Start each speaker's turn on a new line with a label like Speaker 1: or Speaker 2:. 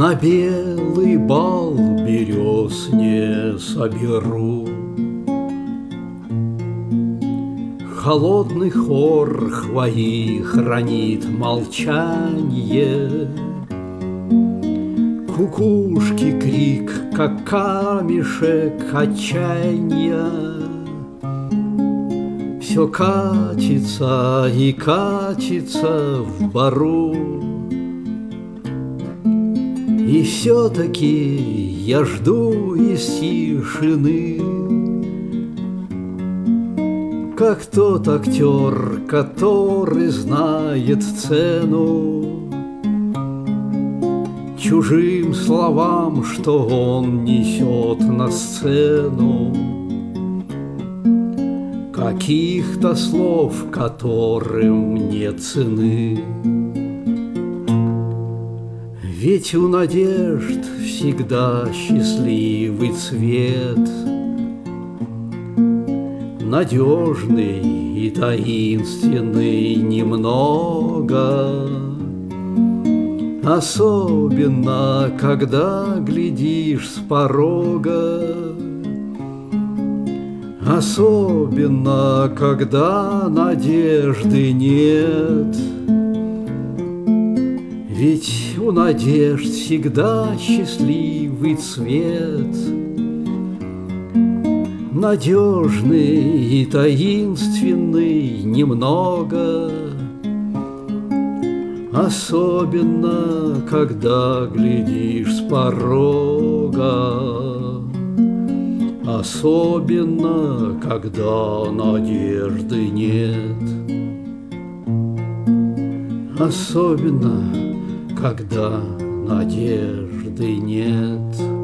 Speaker 1: На белый бал берез не соберу. Холодный хор хвои хранит молчанье, кукушки крик, как камешек отчаяния. Все катится и катится в бару, и все-таки я жду из тишины, как тот актер, который знает цену чужим словам, что он несет на сцену, каких-то слов, которым нет цены. Ведь у надежд всегда счастливый цвет, надежный и таинственный немного, особенно когда глядишь с порога, особенно когда надежды нет. Ведь у надежд всегда счастливый цвет, надежный и таинственный немного, особенно когда глядишь с порога, особенно когда надежды нет, особенно когда надежды нет.